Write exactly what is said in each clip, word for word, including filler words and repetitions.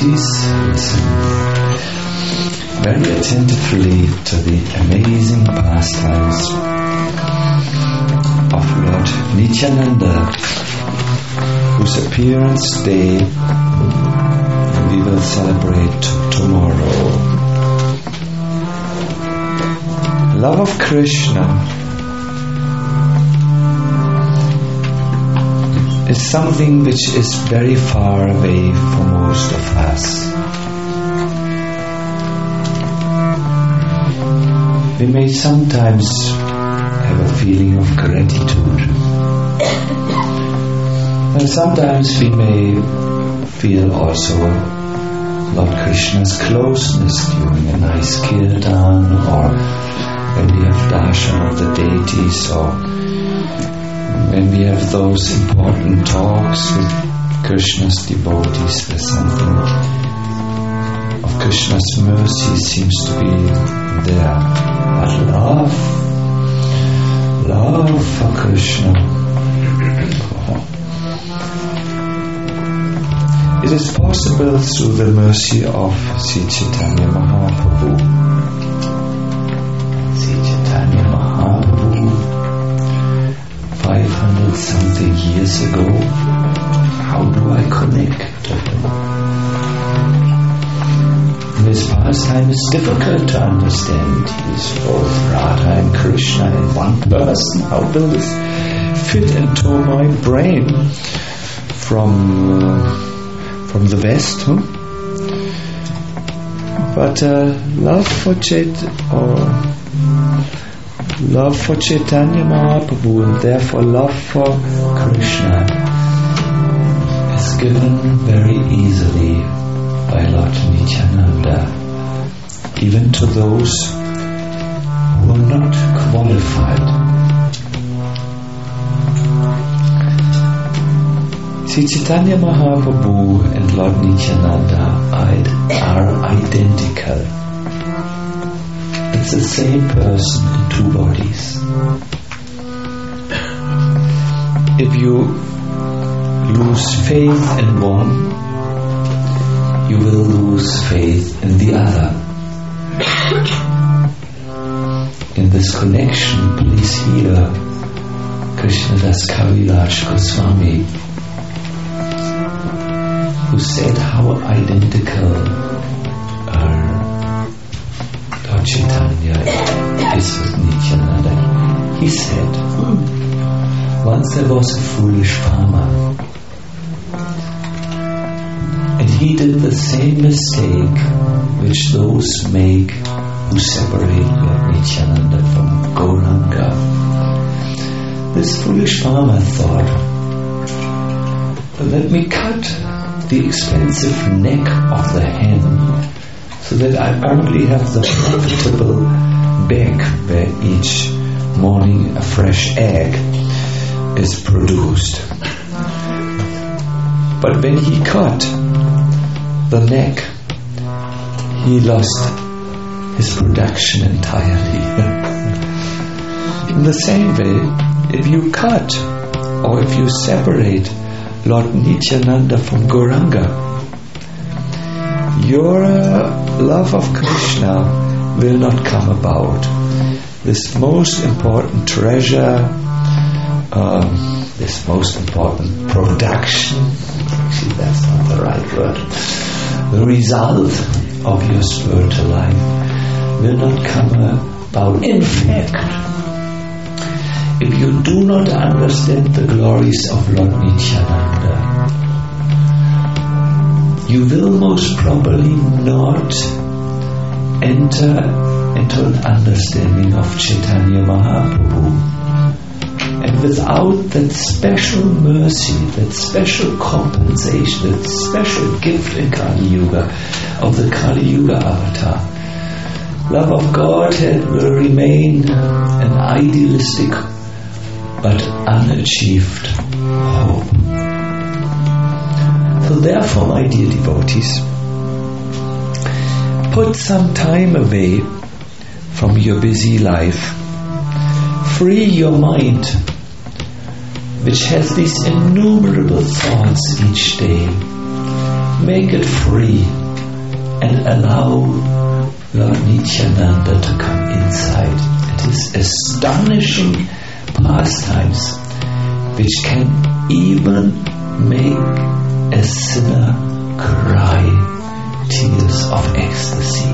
devotees, listen very attentively to the amazing pastimes of Lord Nityananda, whose appearance day we will celebrate tomorrow. Love of Krishna is something which is very far away for most of us. We may sometimes have a feeling of gratitude, and sometimes we may feel also Lord Krishna's closeness during a nice kirtan, or when we have darshan of the deities, or when we have those important talks with Krishna's devotees, where something of Krishna's mercy seems to be there. But love, love for Krishna, it is possible through the mercy of Sri Chaitanya Mahaprabhu. Sri Chaitanya Mahaprabhu, five hundred something years ago, how do I connect to him? His pastime is difficult to understand. He is both Radha and Krishna in one person. How will this fit into my brain from uh, from the West? Huh? But uh, love for Chait or love for Chaitanya Mahaprabhu, and therefore love for Krishna, is given very easily by Lord Nityananda, even to those who are not qualified. Sri Chaitanya Mahaprabhu and Lord Nityananda are identical. It's the same person in two bodies. If you lose faith in one, you will lose faith in the other. In this connection, please hear Krishnadas Kaviraj Goswami, who said how identical are Lord Chaitanya is with Nityananda. He said, once there was a foolish farmer, and he did the same mistake which those make who separate Lord Nityananda from Gauranga. This foolish farmer thought, let me cut the expensive neck of the hen so that I only have the profitable back where each morning a fresh egg is produced. But when he cut the neck, he lost his production entirely. In the same way, if you cut or if you separate Lord Nityananda from Gauranga, your love of Krishna will not come about. This most important treasure, um, this most important production, actually that's not the right word, the result of your spiritual life will not come about. In fact, if you do not understand the glories of Lord Nityananda, you will most probably not enter into an understanding of Chaitanya Mahaprabhu. And without that special mercy, that special compensation, that special gift in Kali Yuga of the Kali Yuga avatar, love of Godhead will remain an idealistic but unachieved hope. So therefore, my dear devotees, put some time away from your busy life. Free your mind, which has these innumerable thoughts each day. make it free and allow Lord Nityananda to come inside at his astonishing pastimes, which can even make a sinner cry tears of ecstasy.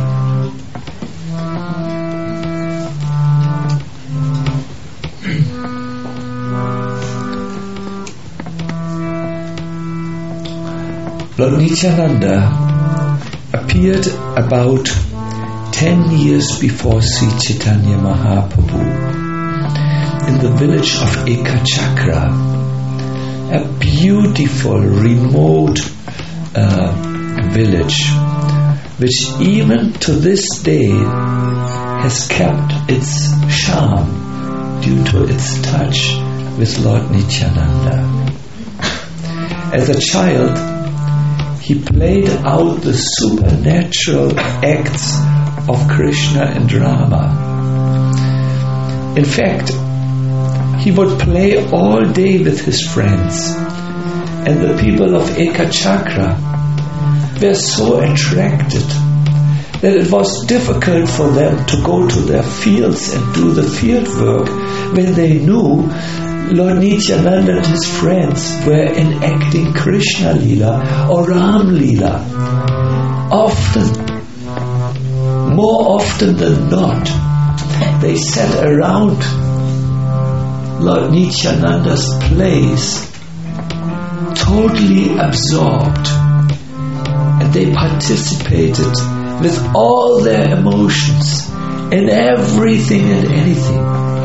Lord Nityananda appeared about ten years before Sri Chaitanya Mahaprabhu in the village of Ekachakra, a beautiful, remote uh, village, which even to this day has kept its charm due to its touch with Lord Nityananda. As a child, he played out the supernatural acts of Krishna and Rama. In fact, he would play all day with his friends, and the people of Ekachakra were so attracted that it was difficult for them to go to their fields and do the field work when they knew Lord Nityananda and his friends were enacting Krishna Lila or Ram Lila. Often, more often than not, they sat around Lord Nityananda's place, totally absorbed, and they participated with all their emotions in everything and anything,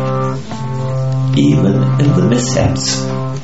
even in the mishaps.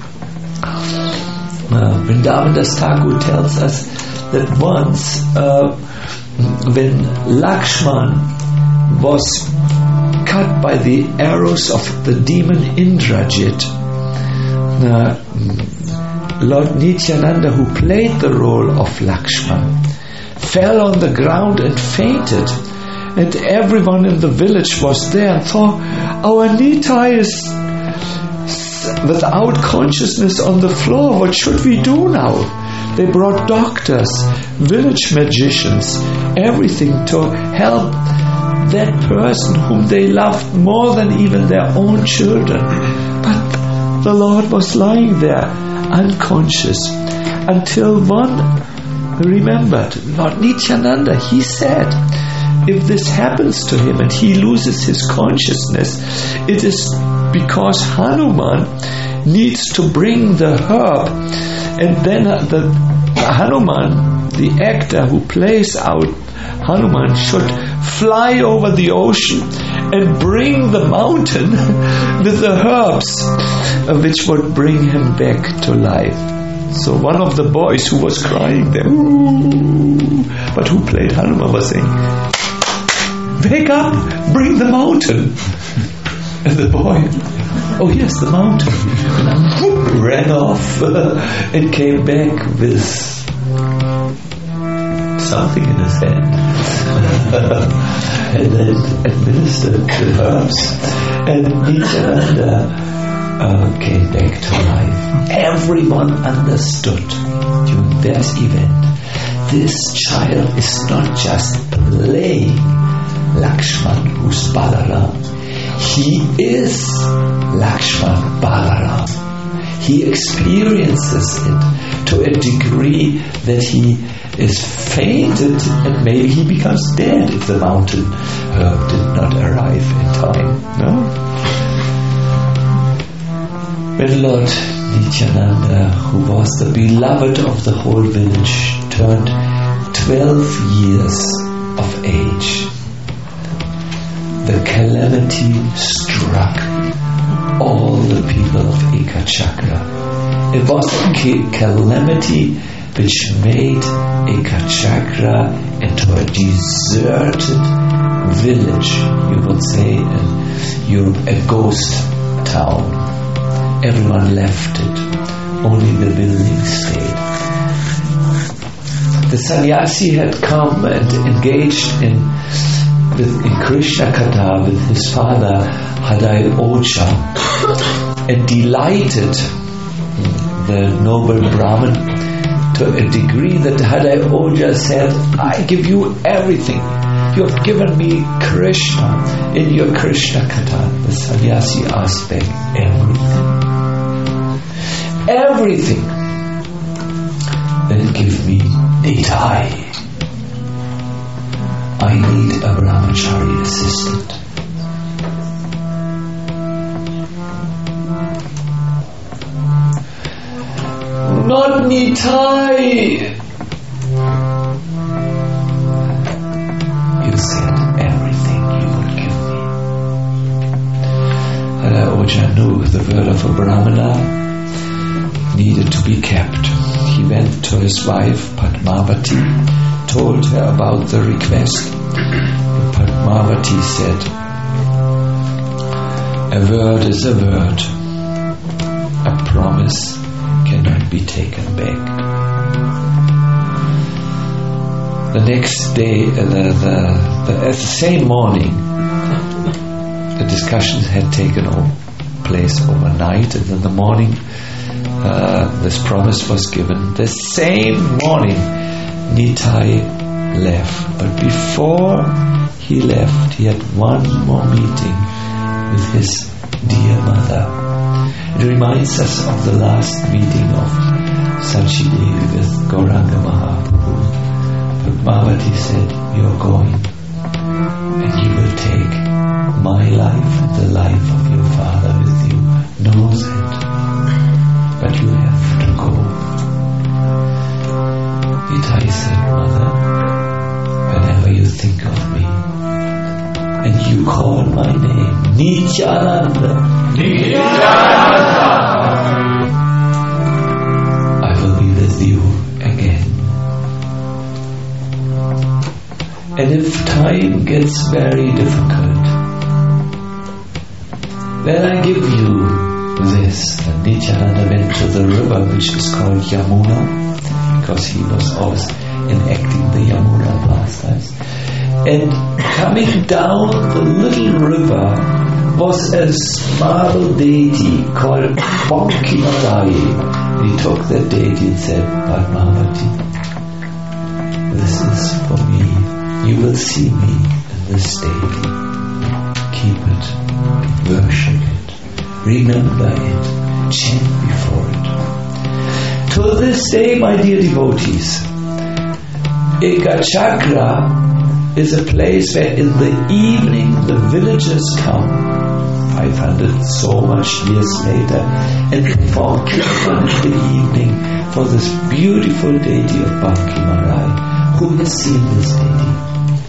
Uh, Vrindavan Das Thakur tells us that once uh, when Lakshman was cut by the arrows of the demon Indrajit, uh, Lord Nityananda, who played the role of Lakshman, fell on the ground and fainted, and everyone in the village was there and thought, our Nitai is without consciousness on the floor, what should we do now? They brought doctors, village magicians, everything to help that person whom they loved more than even their own children. But the Lord was lying there, unconscious, until one remembered, Lord Nityananda, he said, if this happens to him and he loses his consciousness, it is because Hanuman needs to bring the herb, and then the Hanuman, the actor who plays out Hanuman, should fly over the ocean and bring the mountain with the herbs, uh, which would bring him back to life. So one of the boys who was crying there, ooh, but who played Hanuman, was saying, wake up, bring the mountain. And the boy, oh yes, the mountain, ran off uh, and came back with something in his hand. And then administered the herbs, and Nityananda uh, came back to life. Everyone understood during that event, this child is not just playing Lakshman, who's Balaram. He is Lakshman Balaram. He experiences it to a degree that he is fainted, and maybe he becomes dead if the mountain herb did not arrive in time. No? When Lord Nityananda, who was the beloved of the whole village, turned twelve years of age, the calamity struck all the people of Ekachakra. It was a calamity which made Ekachakra into a deserted village, you would say in Europe, a ghost town. Everyone left it, only the building stayed. The sannyasi had come and engaged in with in Krishna Katha with his father Hadai Ocha, and delighted the noble Brahmin to to a degree that Hadai Oja said, I give you everything. You have given me Krishna in your Krishna Katha. The sannyasi asked back, everything. Everything. Then give me Nitai. I need a brahmachari assistant. Not Nitai. You said everything you would give me. Hadai Oja knew the word of a brahmana needed to be kept. He went to his wife Padmavati, told her about the request. And Padmavati said, a word is a word. A promise cannot be taken back. The next day, uh, the, the, the, at the same morning, the discussions had taken place overnight, and in the morning, uh, this promise was given. The same morning, Nitai left. But before he left, he had one more meeting with his dear mother. It reminds us of the last meeting of Sanchi Devi with Gauranga Mahaprabhu. Padmavati said, you're going and you will take my life and the life of your father with you. Knows it, but you have to go. Nitai said, Mother, whenever you think of me and you call my name, Nityananda, Nityananda, I will be with you again. And if time gets very difficult, then I give you this. And Nityananda went to the river which is called Yamuna, because he was always enacting the Yamuna pastimes. And coming down the little river was a marble deity called Banki Marai. He took that deity and said, Padmavati, this is for me. You will see me in this deity. Keep it, worship it, remember it, chant before it. To this day, my dear devotees, Ekachakra is a place where in the evening the villagers come, five hundred so much years later, and perform kirtan in the evening for this beautiful deity of Banki Marai. Who has seen this deity?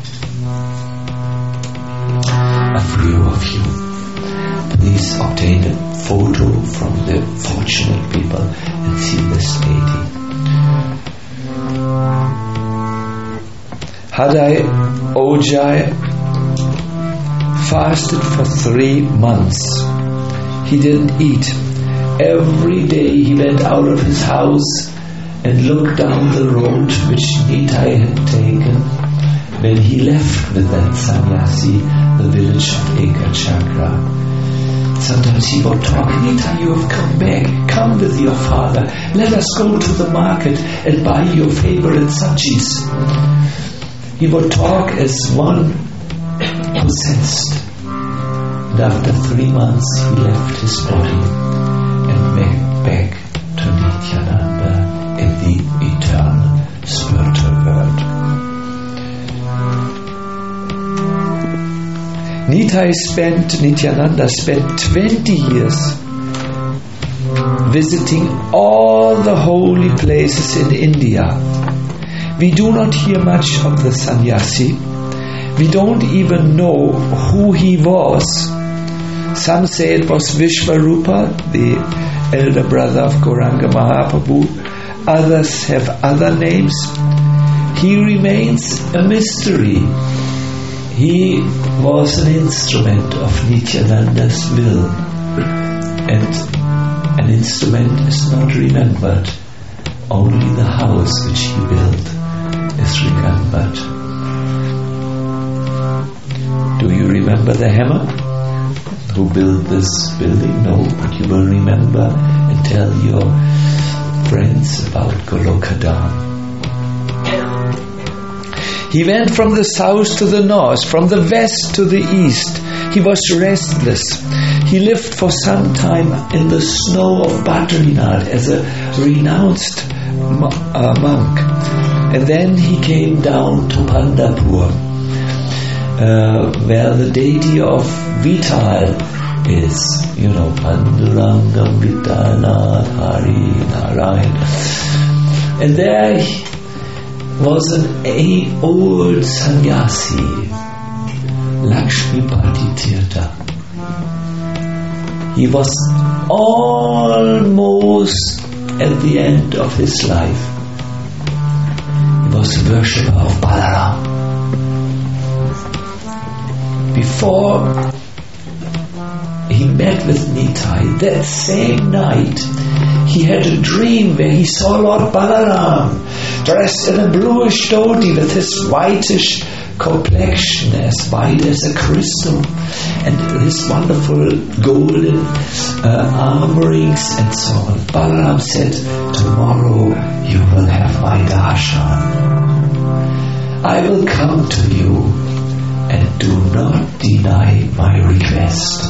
A few of you. Please obtain a photo from the fortunate people and see this deity. Hadai Ojai fasted for three months. He didn't eat. Every day he went out of his house and looked down the road which Nitai had taken when he left with that sannyasi the village of Ekachakra. Sometimes he would talk, Nitai, you have come back, come with your father, let us go to the market and buy your favorite sabjis. He would talk as one possessed. And after three months he left his body and went back to Nityananda in the eternal spiritual world. Nitai spent, Nityananda spent twenty years visiting all the holy places in India. We do not hear much of the sannyasi. We don't even know who he was. Some say it was Vishvarupa, the elder brother of Gauranga Mahaprabhu. Others have other names. He remains a mystery. He was an instrument of Nityananda's will, and an instrument is not remembered. Only the house which he built is remembered. Do you remember the hammer? Who built this building? No, but you will remember and tell your friends about Golokadam. He went from the south to the north, from the west to the east. He was restless. He lived for some time in the snow of Badrinath as a renounced uh, monk. And then he came down to Pandharpur, uh, where the deity of Vital is, you know, Pandurangam Vitanath Hari Narayan. And there he was an a- old sannyasi, Lakshmipati Tirtha. He was almost at the end of his life. He was a worshipper of Balaram. Before he met with Nitai, that same night, he had a dream where he saw Lord Balaram dressed in a bluish dhoti with his whitish complexion as white as a crystal, and his wonderful golden uh, arm rings and so on. Balaram said, "Tomorrow you will have my darshan. I will come to you and do not deny my request."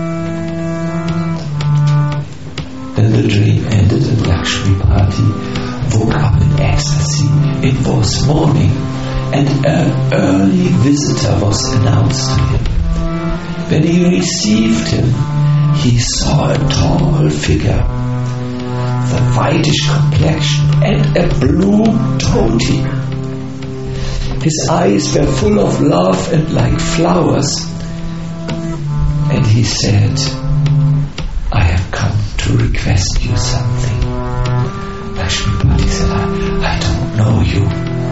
Then the dream ended and Lakshmipati woke up in ecstasy. It was morning and an early visitor was announced to him. When he received him, he saw a tall figure, the whitish complexion and a blue dhoti. His eyes were full of love and like flowers, and he said, "I have come to request you something." Lakshmipati said, I, I don't know you.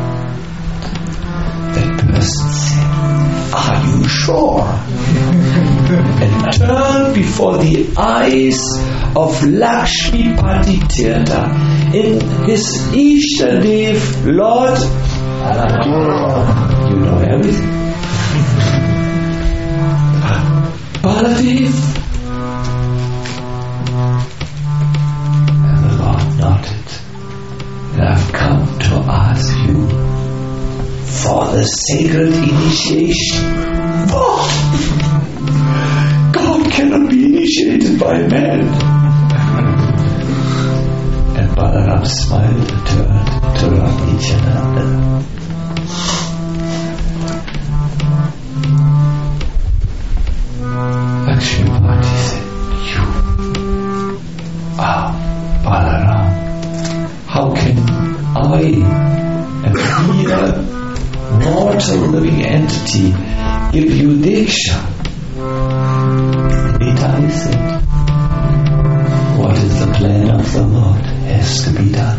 That person said, "Are you sure?" and turned before the eyes of Lakshmipati Tirtha in his Ishtadev, Lord. You know everything. Baladev. And the Lord nodded. And I've come to ask you for the sacred initiation. What? God cannot be initiated by man. And Balaram smiled and turned to Lord Nityananda. Lakshmipati said, "You are Balaram. How can I, a mere mortal living entity, give you Diksha?" Nitai said, "What is the plan of the Lord has to be done."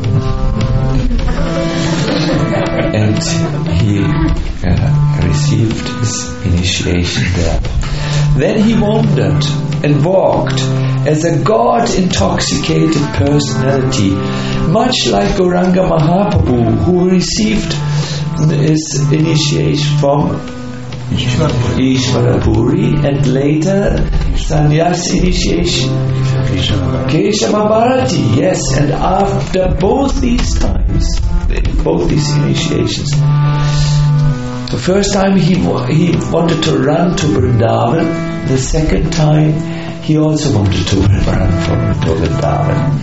And he uh, received his initiation there. Then he wandered and walked as a God-intoxicated personality, much like Gauranga Mahaprabhu, who received his initiation from Ishvara Puri and later sannyas initiation Keshava Bharati. Yes, and after both these times, both these initiations, the first time he he wanted to run to Vrindavan. The second time he also wanted to run from to Vrindavan.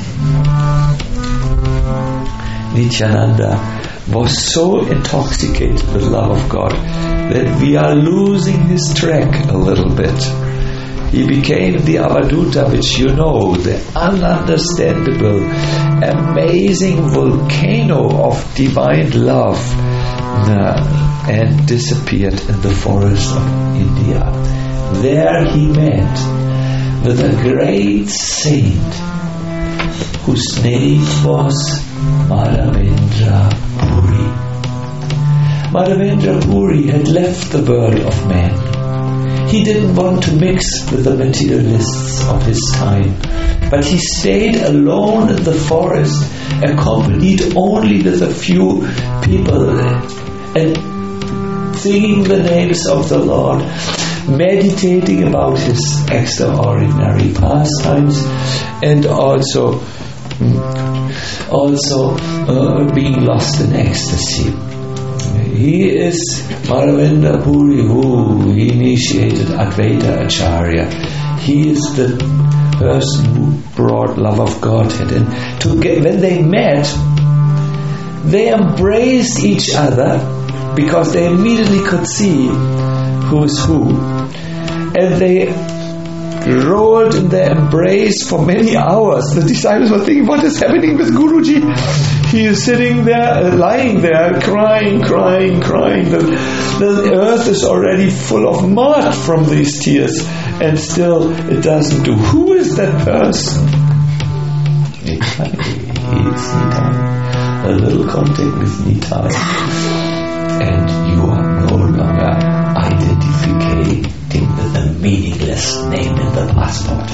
Nityananda was so intoxicated with love of God that we are losing his track a little bit. He became the Avaduta, which you know, the ununderstandable, amazing volcano of divine love, uh, and disappeared in the forest of India. There he met with a great saint whose name was Madhavendra Puri. Madhavendra Puri had left the world of man. He didn't want to mix with the materialists of his time, but he stayed alone in the forest, accompanied only with a few people, and singing the names of the Lord, meditating about his extraordinary pastimes, and also also uh, being lost in ecstasy. He is Madhavendra Puri, who initiated Advaita Acharya. He is the person who brought love of Godhead. And to get, when they met, they embraced each other because they immediately could see who is who. And they rolled in their embrace for many hours. The disciples were thinking, what is happening with Guruji? He is sitting there, uh, lying there, crying, crying, crying. The, the earth is already full of mud from these tears, and still it doesn't do. Who is that person? He is Nitai. A little contact with Nitai, and you are no longer identifying with a meaningless name in the passport.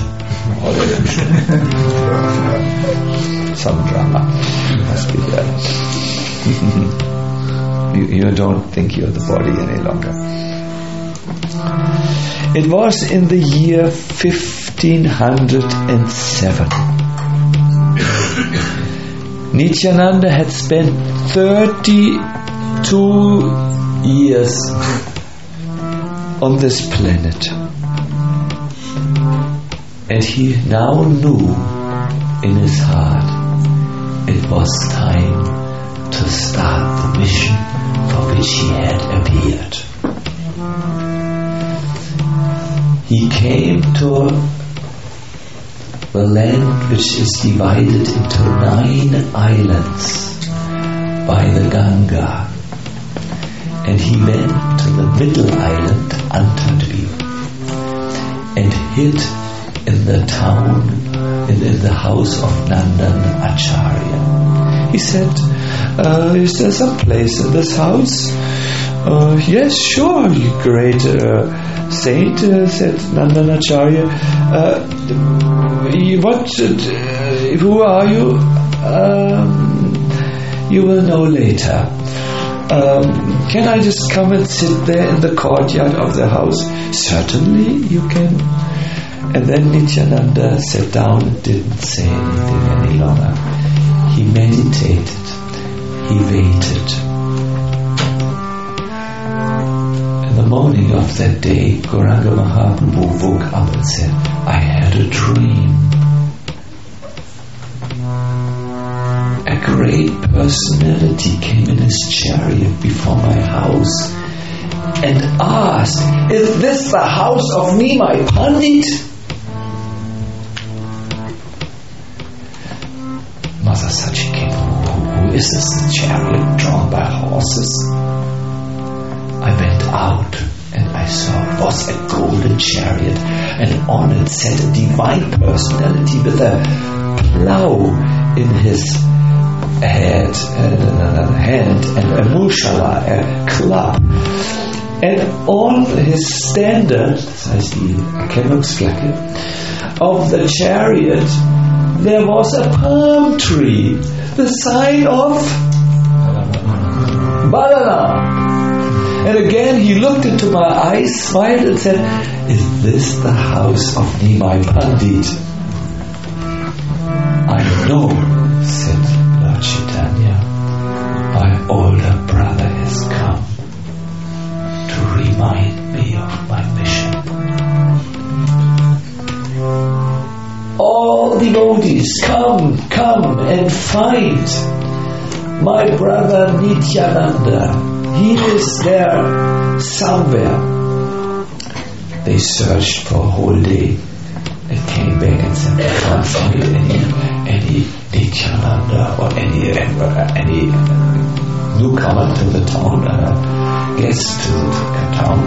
Some drama must be there. you, you don't think you're the body any longer. It was in the year fifteen oh seven. Nityananda had spent thirty-two years on this planet, and he now knew in his heart it was time to start the mission for which he had appeared. He came to the land which is divided into nine islands by the Ganga, and he went to the middle island, Antadvip, and hid in the town, in, in the house of Nandan Acharya. He said, uh, is there some place in this house? Uh, yes, sure, you great uh, saint, uh, said Nandan Acharya. Uh, what, uh, who are you? Um, you will know later. Um, can I just come and sit there in the courtyard of the house? Certainly, you can. And then Nityananda sat down and didn't say anything any longer. He meditated. He waited. In the morning of that day, Gauranga Mahaprabhu woke up and said, I had a dream. A great personality came in his chariot before my house and asked, is this the house of Nimai Pandit? Mother Sachi came, who, who is this, the chariot drawn by horses? I went out and I saw it was a golden chariot, and on it sat a divine personality with a plough in his head, uh, hand, and a mushala, a club. And on his standard, das heißt die Erkennungsflagge, of the chariot, there was a palm tree, the sign of Badana. And again he looked into my eyes, smiled and said, is this the house of Nimai Pandit? I know, said Lord Chaitanya, my older brother has come to remind me of my mission. All devotees, come, come and find my brother Nityananda. He is there somewhere. They searched for a whole day and came back and said, I can't find any, any Nityananda or any, uh, any newcomer to the town, uh, guest to the town.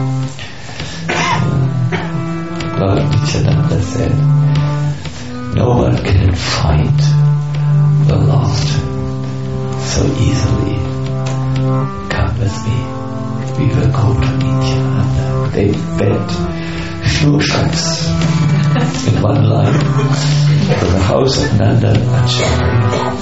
Uh, Lord Nityananda said, no one can find the Lord so easily. Come with me. We will go to Nityananda. They went schnurstracks in one line to the house of Nandan Acharya.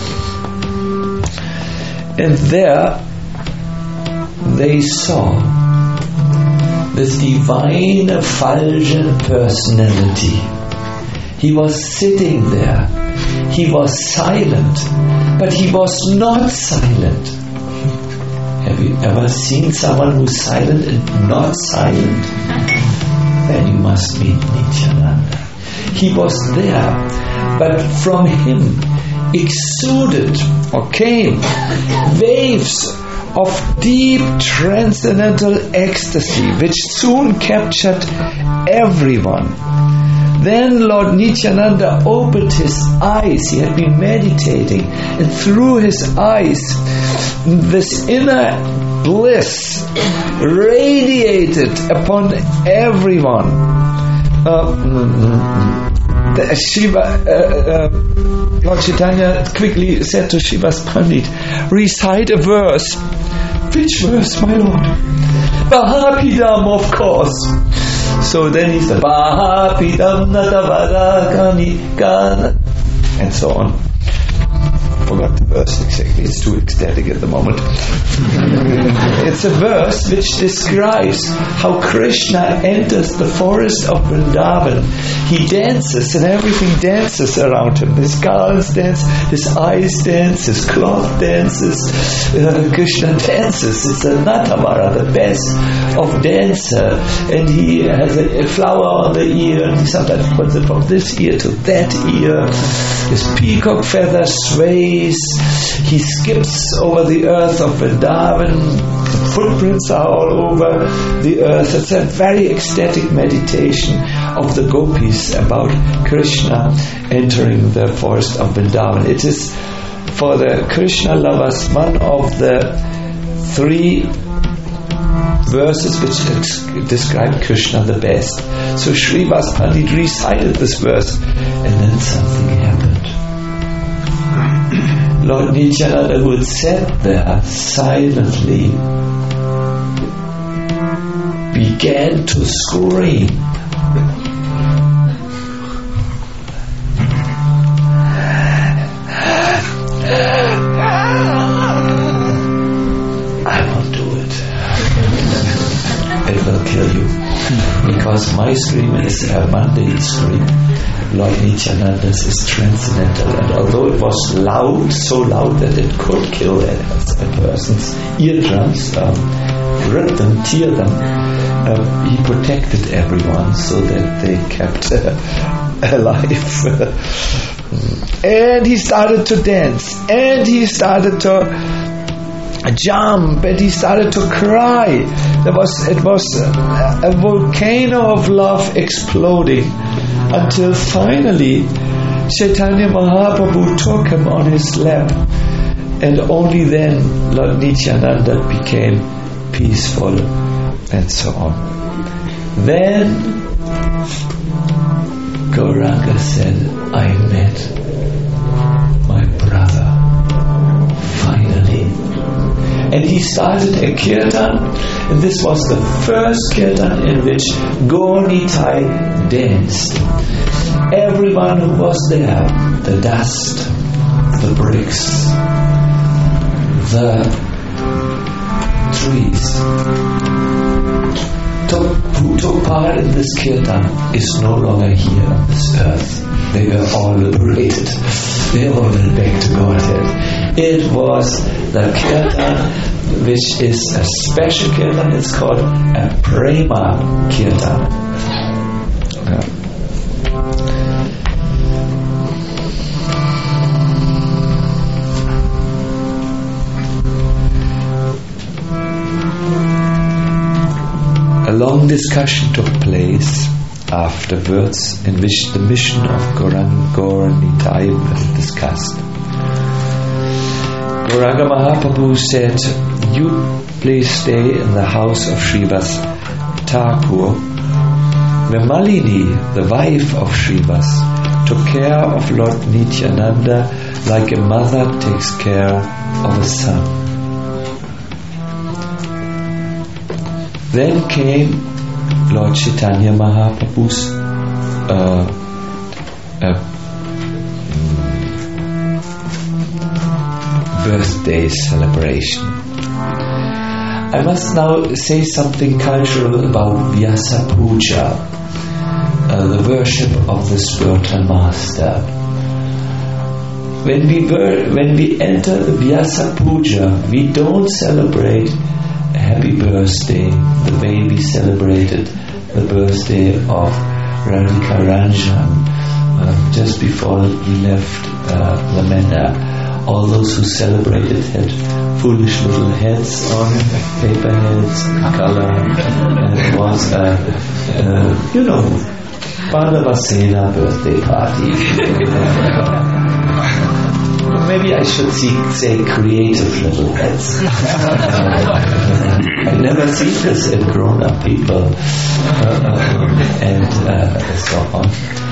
And there they saw this divine effulgent personality. He was sitting there. he was silent, but he was not silent. Have you ever seen someone who's silent and not silent? Then you must meet Nityananda. He was there, but from him exuded or came waves of deep transcendental ecstasy which soon captured everyone. Then Lord Nityananda opened his eyes. He had been meditating, and through his eyes this inner bliss radiated upon everyone. Uh, the Shiva, uh, uh, Lord Chaitanya quickly said to Shiva's Pandit, recite a verse. Which verse, my lord? Bahapidam, of course. So then he said, Bahapidam natavadakani kana, and so on. Forgot the verse exactly, it's too ecstatic at the moment. It's a verse which describes how Krishna enters the forest of Vrindavan. He dances and everything dances around him. His garlands dance, his eyes dance, his cloth dances, uh, Krishna dances. It's a Natavara, the best of dancer, and he has a, a flower on the ear, and he sometimes puts it from this ear to that ear. His peacock feather sways. He skips over the earth of Vrindavan. Footprints are all over the earth. It's a very ecstatic meditation of the gopis about Krishna entering the forest of Vrindavan. It is for the Krishna lovers one of the three verses which describe Krishna the best. So Srivas Pandit recited this verse, and then something happened. Lord Nityananda, who had sat there silently, began to scream. I won't do it. It will kill you. Because my scream is a mundane scream. Lord Nityananda's is transcendental, and although it was loud, so loud that it could kill a, a person's eardrums, um, rip them, tear them, uh, he protected everyone so that they kept uh, alive. And he started to dance, and he started to jump, and he started to cry. There was, it was a, a volcano of love exploding, until finally Chaitanya Mahaprabhu took him on his lap, and only then Lord Nityananda became peaceful, and so on. Then Gauranga said, I met my brother finally. And he started a kirtan, and this was the first kirtan in which Gaur Nitai danced. Everyone who was there, the dust, the bricks, the trees, took, who took part in this kirtan is no longer here on this earth. They were all liberated. They all went back to Godhead. It was the kirtan, which is a special kirtan. It's called a Prema Kirtan. Yeah. A long discussion took place afterwards, in which the mission of Gauranga Gaur Nitai was discussed. Gauranga Mahaprabhu said, you please stay in the house of Srivas Thakur. Malini, the wife of Srivas, took care of Lord Nityananda like a mother takes care of a son. Then came Lord Chaitanya Mahaprabhu's uh, uh, birthday celebration. I must now say something cultural about Vyasa Puja, uh, the worship of the spiritual master. when we were, when we enter the Vyasa Puja, we don't celebrate a happy birthday the way we celebrated the birthday of Radhika Ranjan uh, just before we left uh, Lamenda. All those who celebrated had foolish little heads on, paper heads, color, and it was a, uh, you know, Padavasena birthday party. Maybe I should see, say creative little heads. I've never seen this in grown-up people uh, and uh, so on.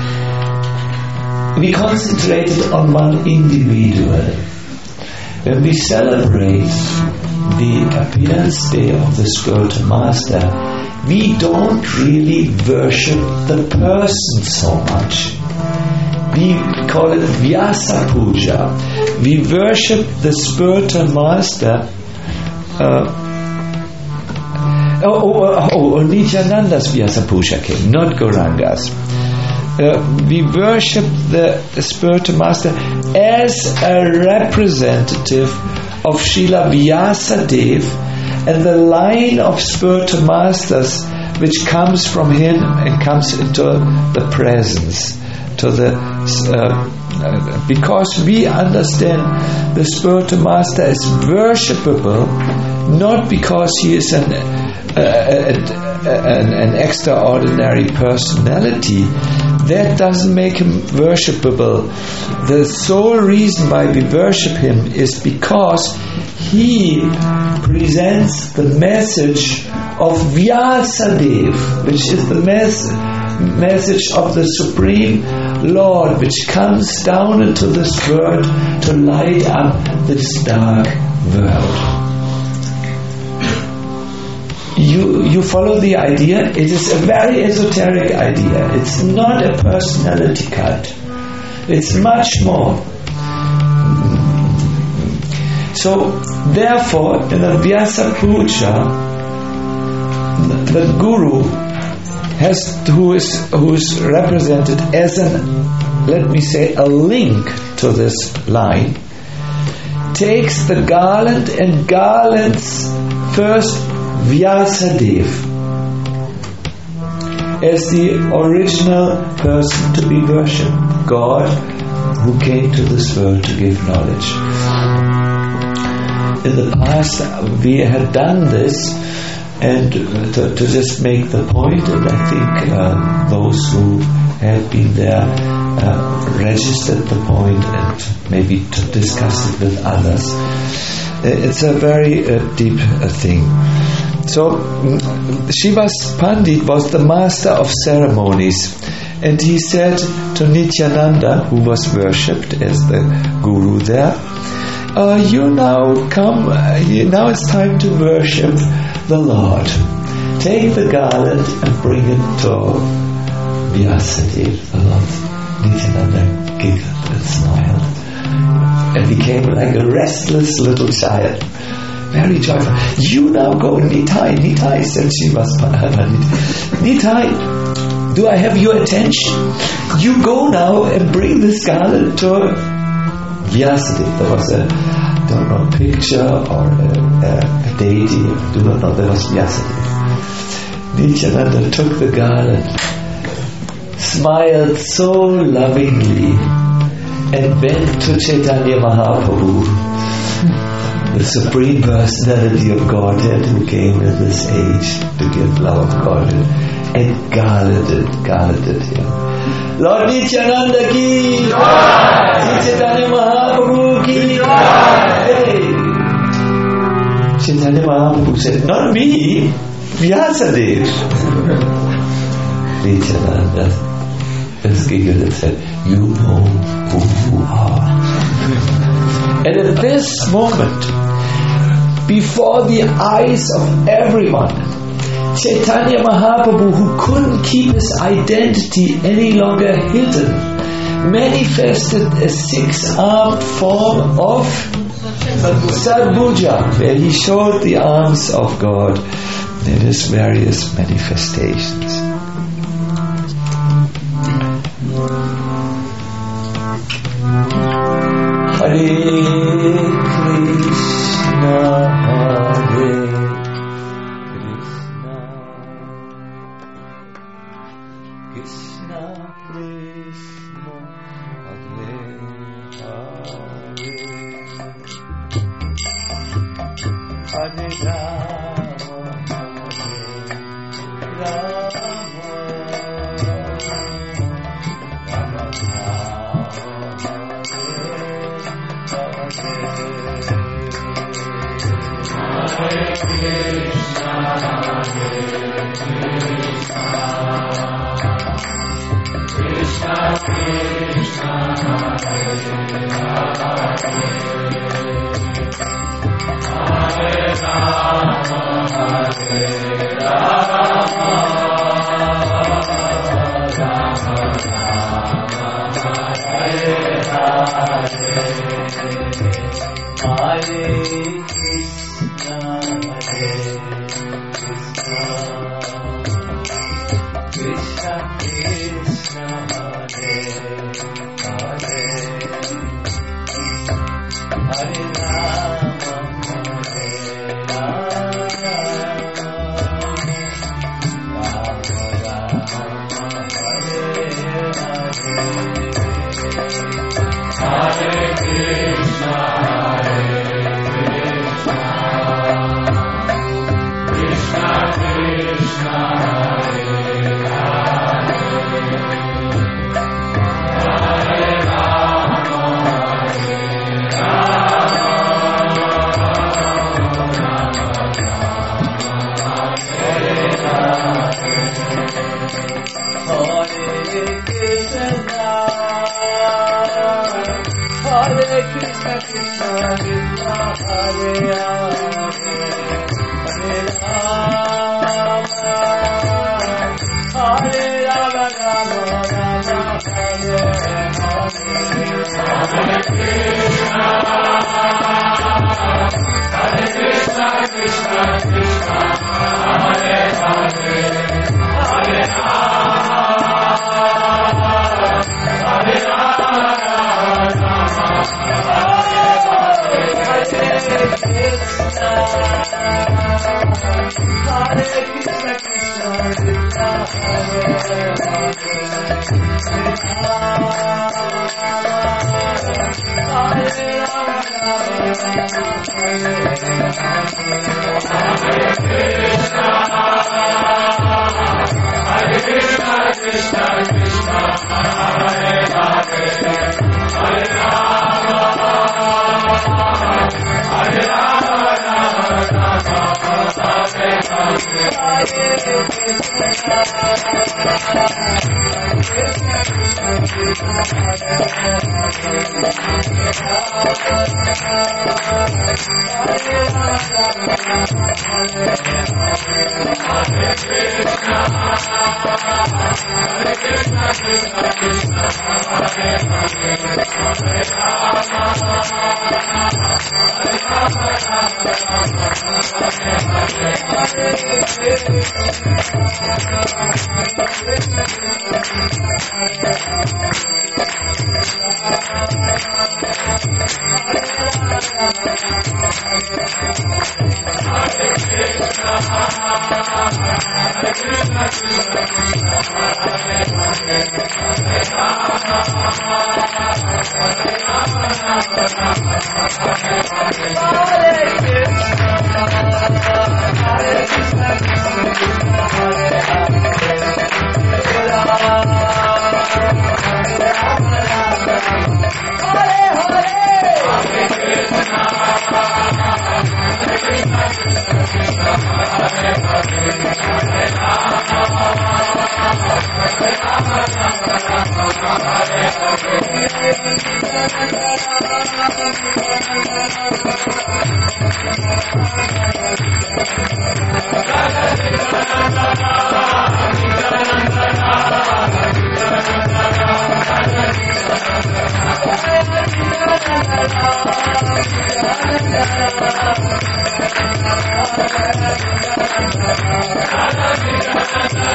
We concentrated on one individual. When we celebrate the appearance day of the spiritual master, we don't really worship the person so much. We call it Vyasa Puja. We worship the spiritual master. Uh, oh, oh, oh, oh, Nityananda's Vyasa Puja came, not Gauranga's. Uh, we worship the, the spiritual master as a representative of Srila Vyasadeva and the line of spiritual masters which comes from him and comes into the presence, to the uh, uh, because we understand the spiritual master as worshipable, not because he is an uh, an, an extraordinary personality. That doesn't make him worshipable. The sole reason why we worship him is because he presents the message of Vyasadeva, which is the mes- message of the Supreme Lord, which comes down into this world to light up this dark world. You you follow the idea? It is a very esoteric idea. It's not a personality cult. It's much more. So, therefore, in the Vyasa Puja, the Guru has who is who is represented as an, let me say, a link to this line, takes the garland and garlands first Vyasadeva as the original person to be worshipped, God who came to this world to give knowledge. In the past we had done this, and to, to just make the point, and I think uh, those who have been there uh, registered the point and maybe to discuss it with others. It's a very uh, deep uh, thing. So, Shivas Pandit was the master of ceremonies, and he said to Nityananda, who was worshipped as the guru there, uh, you now come, uh, now it's time to worship the Lord. Take the garland and bring it to Vyasadeva, the Lord. Nityananda giggled and smiled and became like a restless little child. Very joyful. You now go, Nitai, Nitai, said Shivas Pandit. Nitai, do I have your attention? You go now and bring this garland to Vyasadeva. There was a, I don't know, a picture or a, a, a deity, I do not know, there was Vyasadeva. Nityananda took the garland, smiled so lovingly, and went to Chaitanya Mahaprabhu, the Supreme Personality of Godhead who came in this age to give love of Godhead, and garlanded, garlanded him. Lord Nityananda ki jai! Chaitanya Mahaprabhu ki jai! Chaitanya Mahaprabhu said, not me, Vyasadeva. Nityananda just giggled and said, you know who you are. And at this moment, before the eyes of everyone, Chaitanya Mahaprabhu, who couldn't keep his identity any longer hidden, manifested a six-armed form of Sadbhuja, where he showed the arms of God in his various manifestations. Hare Krishna, Hare Krishna, Krishna Krishna, Hare Hare, Hare Rama, Hare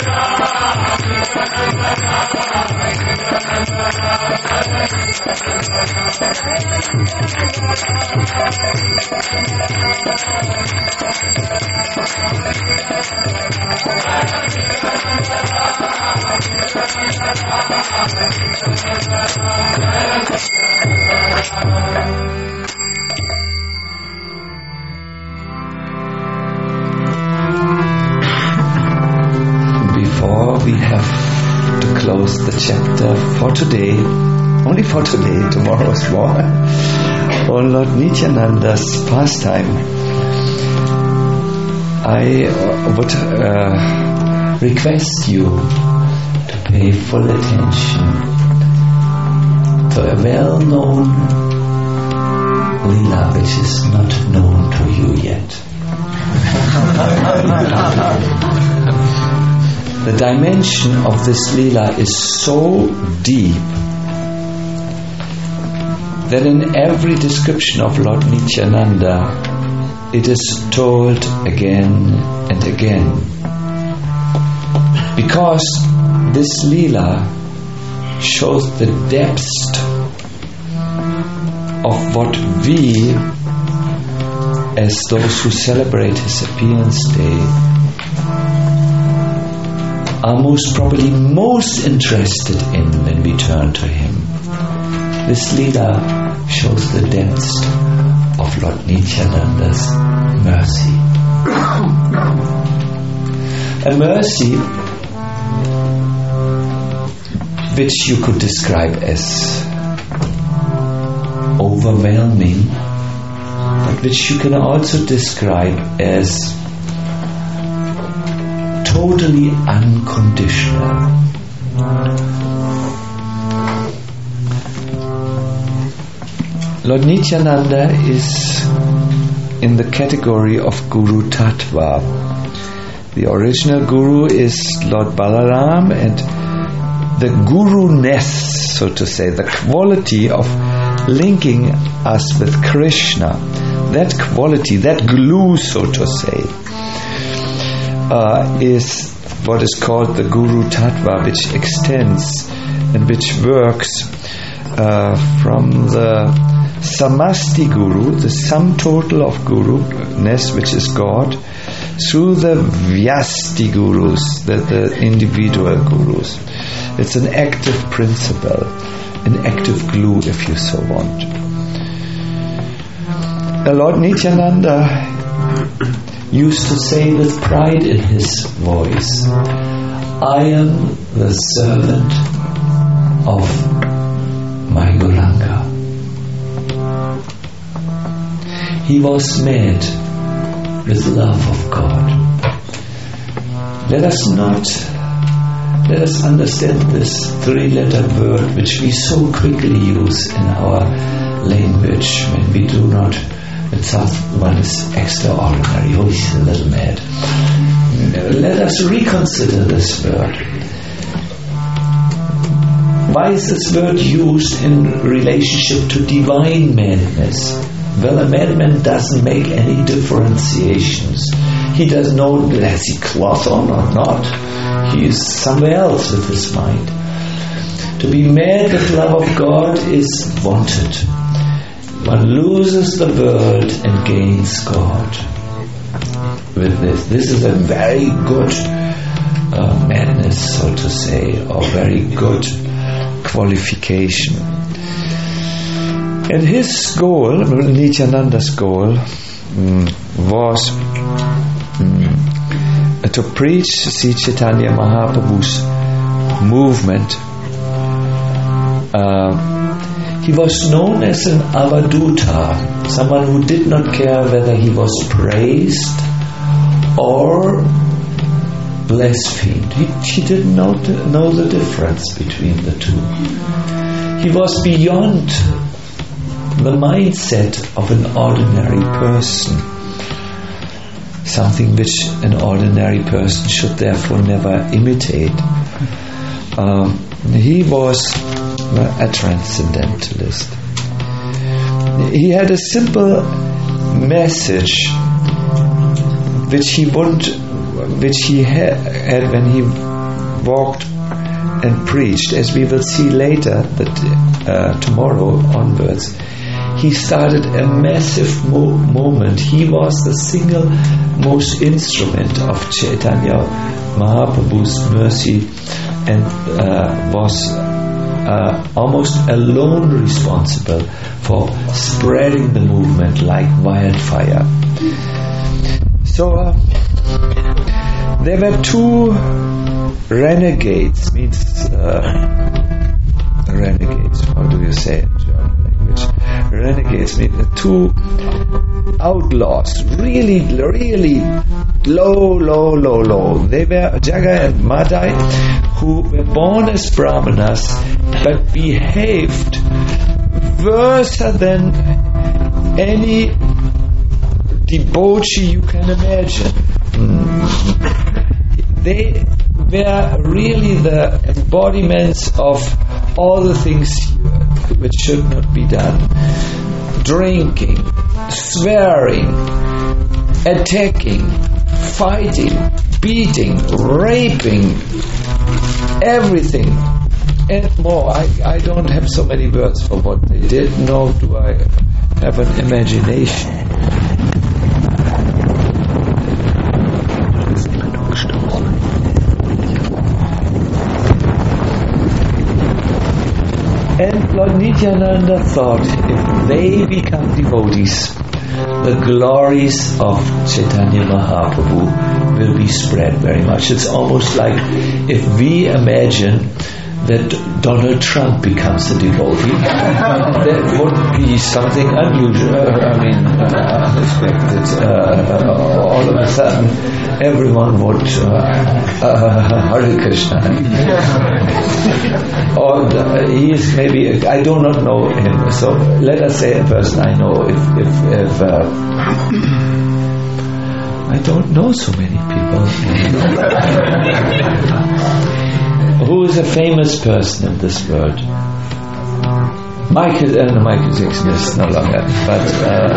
Hare Before we have to close the chapter for today, only for today, tomorrow's more, on Lord Nityananda's pastime, I would uh, request you to pay full attention to a well-known Leela which is not known to you yet. The dimension of this Leela is so deep that in every description of Lord Nityananda it is told again and again, because this Leela shows the depth of what we, as those who celebrate his appearance day, are most probably most interested in when we turn to him. This Leela shows the depth of Lord Nityananda's mercy. A mercy which you could describe as overwhelming, but which you can also describe as totally unconditional. Lord Nityananda is in the category of Guru Tattva. The original Guru is Lord Balaram, and the Guru-ness, so to say, the quality of linking us with Krishna, that quality, that glue, so to say, uh, is what is called the Guru Tattva, which extends and which works uh, from the Samasti Guru, the sum total of Guru-ness, which is God, through the Vyasti Gurus, the, the individual Gurus. It's an active principle, an active glue, if you so want. The Lord Nityananda used to say with pride in his voice, I am the servant of my Gauranga. He was made with love of God. Let us not, let us understand this three-letter word which we so quickly use in our language when we do not, when someone is extraordinary, oh, he's a little mad. Let us reconsider this word. Why is this word used in relationship to divine madness? Well, a madman doesn't make any differentiations. He doesn't know, has he cloth on or not. He is somewhere else with his mind. To be mad with love of God is wanted. One loses the world and gains God. With this, this is a very good uh, madness, so to say, or very good qualification. And his goal, Nityananda's goal, mm, was mm, to preach Sri Chaitanya Mahaprabhu's movement. Uh, he was known as an avaduta, someone who did not care whether he was praised or blasphemed. He, he didn't know, know the difference between the two. He was beyond the mindset of an ordinary person, something which an ordinary person should therefore never imitate. Um, he was a transcendentalist. He had a simple message which he would, which he had, had when he walked and preached, as we will see later, that uh, tomorrow on disciples, he started a massive mo- movement. He was the single most instrument of Chaitanya Mahaprabhu's mercy, and uh, was uh, almost alone responsible for spreading the movement like wildfire. So uh, there were two renegades, means uh, renegades, how do you say it in German language? Renegades mean two outlaws, really, really low, low, low, low. They were Jagai and Madai, who were born as Brahmanas, but behaved worse than any debauchee you can imagine. Mm. They were really the embodiments of all the things which should not be done. Drinking, swearing, attacking, fighting, beating, raping, everything and more. I, I don't have so many words for what they did, nor do I have an imagination. And Lord Nityananda thought, if they become devotees, the glories of Chaitanya Mahaprabhu will be spread very much. It's almost like if we imagine that Donald Trump becomes a devotee, that would be something unusual, uh, I mean, uh, unexpected. Uh, uh, all of a sudden, everyone would uh, uh, Hare Krishna. Or uh, he is maybe, I do not know him, so let us say a person I know. If, if, if uh, I don't know so many people. Who is a famous person in this world? Michael, uh, no, Michael Jackson is no longer, but uh,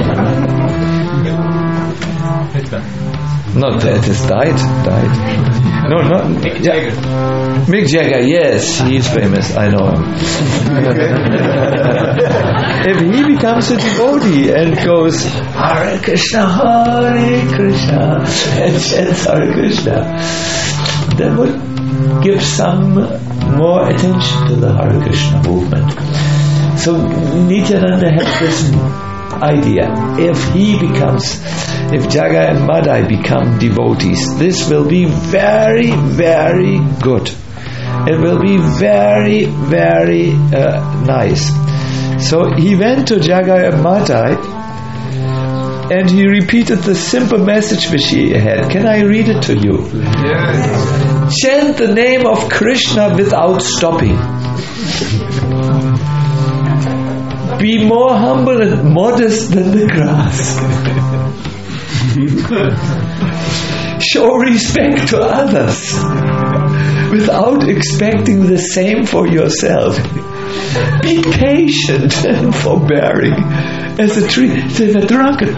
not dead, is died, died. No, not Mick Jagger. Yeah. Mick Jagger, yes, he is famous. I know him. If he becomes a devotee and goes Hare Krishna, Hare Krishna, and chants Hare Krishna, that would give some more attention to the Hare Krishna movement. So Nityananda had this idea. If he becomes, if Jagai and Madai become devotees, this will be very, very good. It will be very, very uh, nice. So he went to Jagai and Madai and he repeated the simple message which he had. Can I read it to you? Yes. Chant the name of Krishna without stopping. Be more humble and modest than the grass. Show respect to others without expecting the same for yourself. Be patient and forbearing as a tree. Say the drunkard.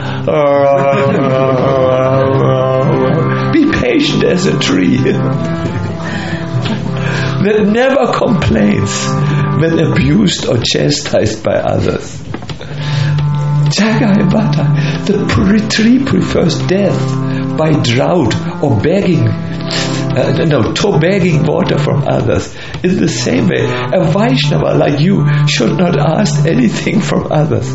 Be patient as a tree that never complains when abused or chastised by others. Jagai and Madai, the tree prefers death by drought or begging, uh, no, to begging water from others. In the same way, a Vaishnava like you should not ask anything from others.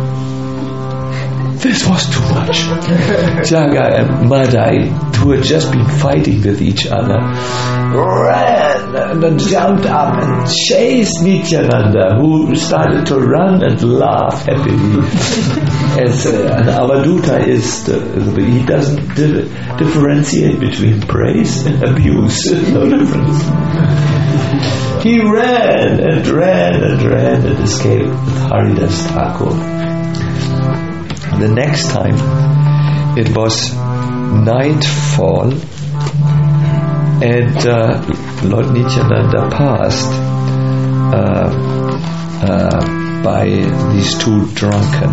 This was too much. Jagai and Madai, who had just been fighting with each other, ran and jumped up and chased Nityananda, who started to run and laugh happily. As uh, an Avaduta is, the, he doesn't di- differentiate between praise and abuse. No difference. He ran and ran and ran and escaped with Haridas Thakur. The next time it was nightfall and uh, Lord Nityananda passed uh, uh, by these two drunken.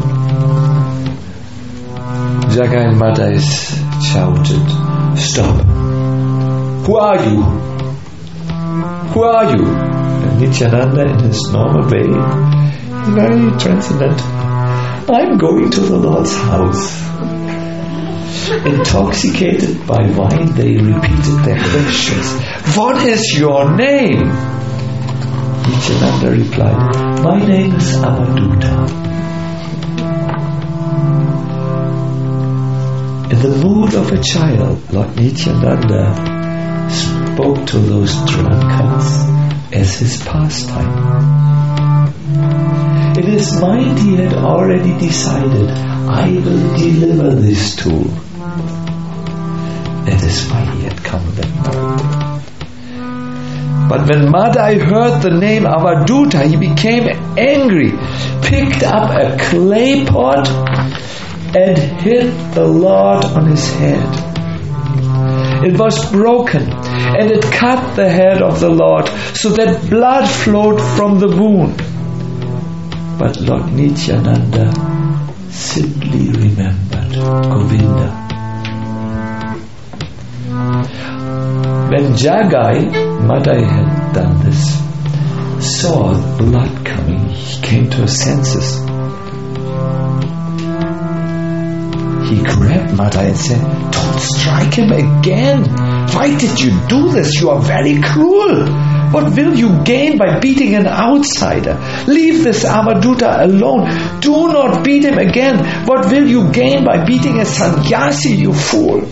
Jagai and Madai shouted, "Stop! Who are you? Who are you?" And Nityananda, in his normal way, very transcendental. I'm going to the Lord's house. Intoxicated by wine, they repeated their questions. What is your name? Nityananda replied, my name is Avadhuta. In the mood of a child, Lord Nityananda spoke to those drunkards as his pastime. It is mine, he had already decided, I will deliver this tool. That is why he had come that night. But when Madai heard the name Avadhuta, he became angry, picked up a clay pot and hit the Lord on his head. It was broken, and it cut the head of the Lord, so that blood flowed from the wound. But Lord Nityananda simply remembered Govinda. When Jagai, Madai had done this, saw blood coming, he came to his senses. He grabbed Madai and said, don't strike him again. Why did you do this? You are very cruel. What will you gain by beating an outsider? Leave this Avadhuta alone. Do not beat him again. What will you gain by beating a sannyasi, you fool?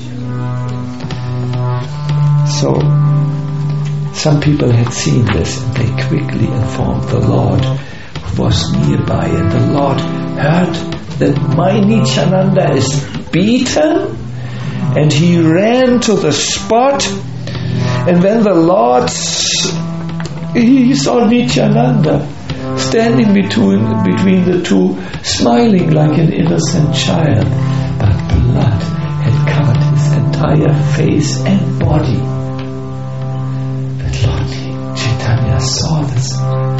So, some people had seen this, and they quickly informed the Lord, who was nearby, and the Lord heard that my Nityananda is beaten, and he ran to the spot. And when the Lord he saw Nityananda standing between between the two, smiling like an innocent child, but blood had covered his entire face and body. But Lord Chaitanya saw this.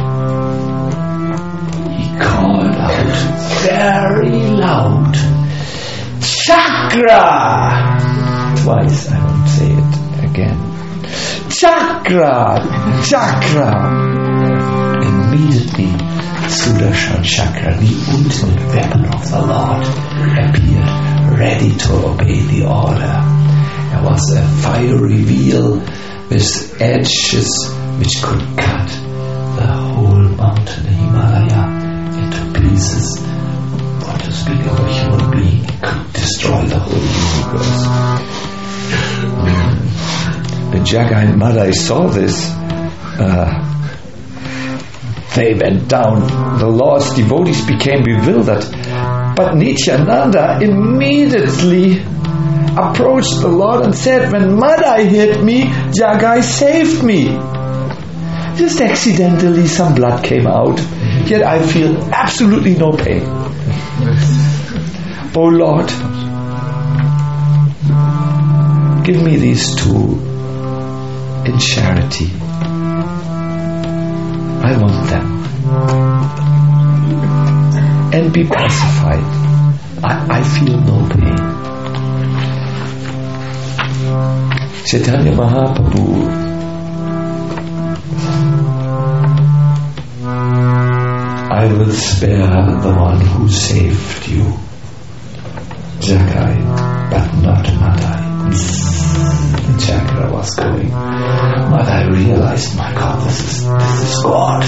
He called out very loud, Chakra! Twice, I won't say it again. Chakra! Chakra! Immediately, Sudarshan Chakra, the ultimate weapon of the Lord, appeared, ready to obey the order. There was a fiery wheel with edges which could cut the whole mountain Himalaya into pieces. What to speak of a human being, it could destroy the whole universe. When Jagai and Madai saw this, uh, they went down. The Lord's devotees became bewildered. But Nityananda immediately approached the Lord and said, when Madai hit me, Jagai saved me. Just accidentally some blood came out, yet I feel absolutely no pain. Oh Lord, give me these two in charity. I want them. And be pacified. I, I feel no pain. Chaitanya Mahaprabhu I will spare the one who saved you, Jagai, but not Madai. The chakra was going. Madai realized, my God, this is this is God.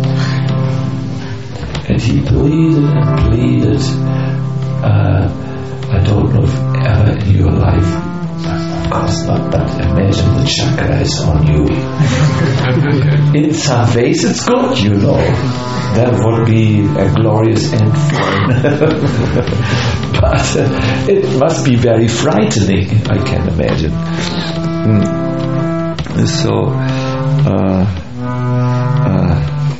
And he pleaded and pleaded. Uh, I don't know if ever in your life, of course not, but imagine the chakra is on you. In some ways it's good, you know. That would be a glorious end for him. But uh, it must be very frightening, I can imagine. Mm. So, uh, uh,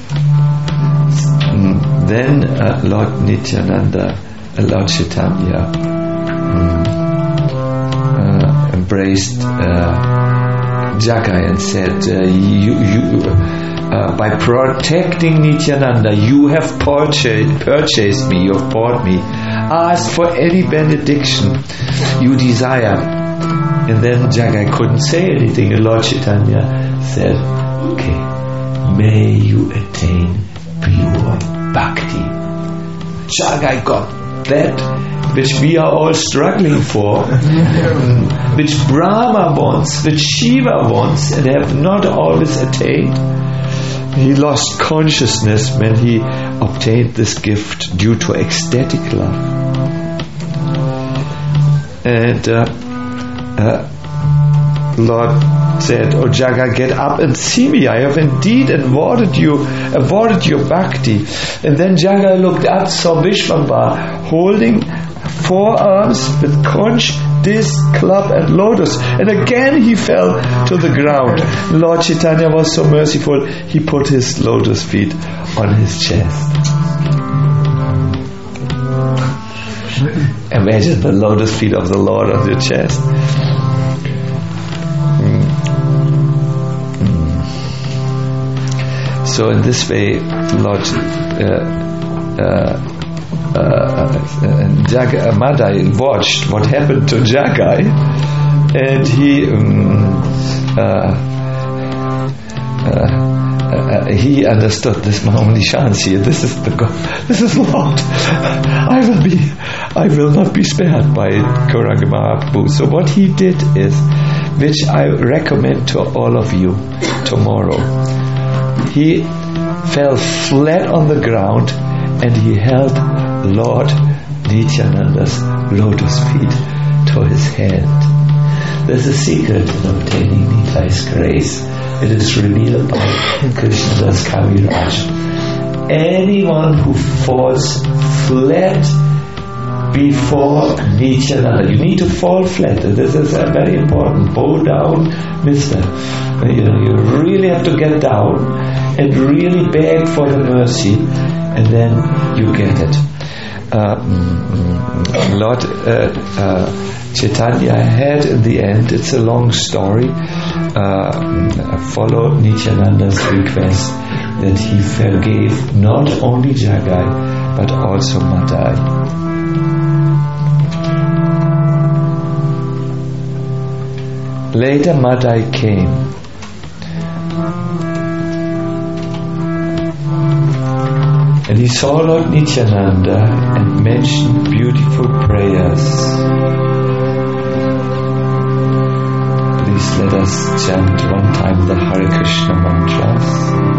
mm, then uh, Lord Nityananda, uh, Lord Chaitanya, mm, uh, embraced uh, Jagai and said, uh, you, you uh, by protecting Nityananda, you have purchased, purchased me, you have bought me. Ask for any benediction you desire. And then Jagai couldn't say anything, and Lord Chaitanya said, okay, may you attain pure bhakti. Jagai got that which we are all struggling for, which Brahma wants, which Shiva wants, and have not always attained. He lost consciousness when he obtained this gift due to ecstatic love. And uh, uh, Lord said, "Oh Jaga, get up and see me. I have indeed awarded you, awarded your bhakti." And then Jaga looked up, saw Vishvambara holding four arms with conch, disc, club and lotus, and again he fell to the ground. Lord Chaitanya was so merciful, he put his lotus feet on his chest. Imagine the lotus feet of the Lord on your chest. Mm. Mm. So in this way, Lord uh, uh, Uh, uh, Jagai, uh, Madai watched what happened to Jagai, and he um, uh, uh, uh, he understood this Mahomani Shansi. This is the God. This is Lord. I will be. I will not be spared by Gauranga Mahaprabhu. So what he did is, which I recommend to all of you tomorrow. He fell flat on the ground and he held Lord Nityananda's lotus feet to his hand. There's a secret in obtaining Nitai's grace. It is revealed by Krishnadas Kaviraj. Anyone who falls flat before Nityananda, you need to fall flat. This is a very important. Bow down, mister. You know, you really have to get down and really beg for the mercy, and then you get it. Uh, Lord uh, uh, Chaitanya had in the end, it's a long story, uh, followed Nityananda's request that he forgave not only Jagai but also Madai. Later Madai came. And he saw Lord Nityananda and mentioned beautiful prayers. Please let us chant one time the Hare Krishna mantras.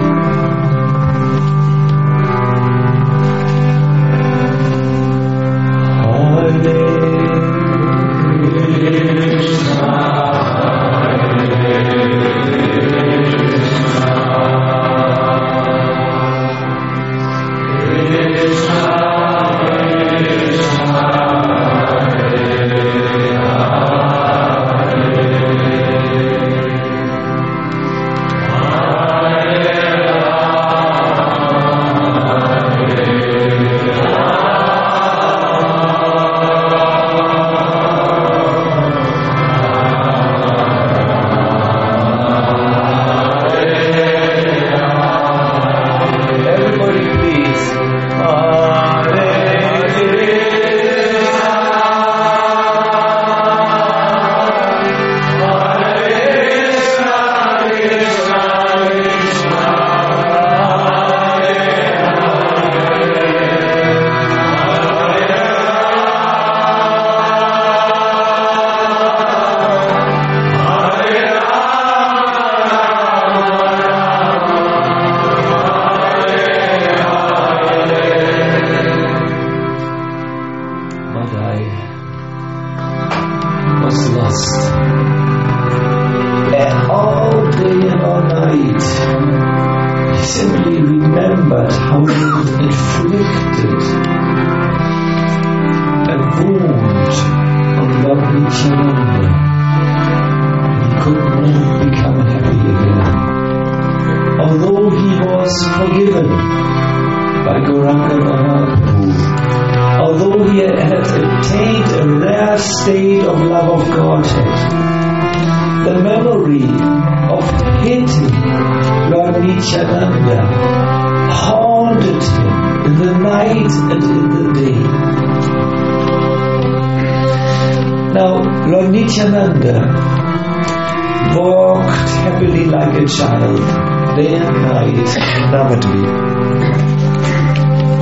Walked happily like a child day and night in Navadvip.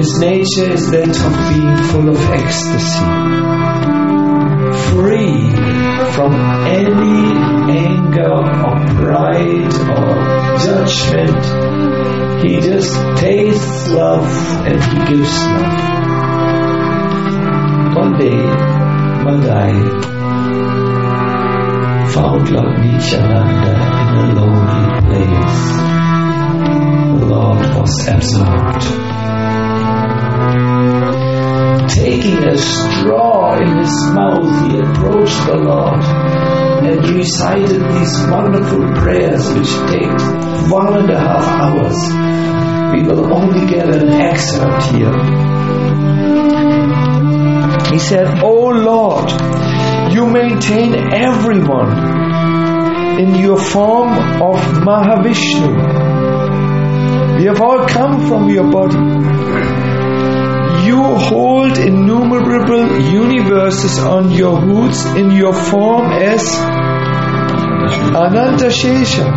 His nature is that of being full of ecstasy, free from any anger or pride or judgment. He just tastes love and He gives love. One day, Madai found Lord Nityananda in a lonely place. The Lord was absorbed. Taking a straw in his mouth, he approached the Lord and recited these wonderful prayers which take one and a half hours. We will only get an excerpt here. He said, "O Lord, you maintain everyone in your form of Mahavishnu. We have all come from your body. You hold innumerable universes on your hoods in your form as Anantashesha.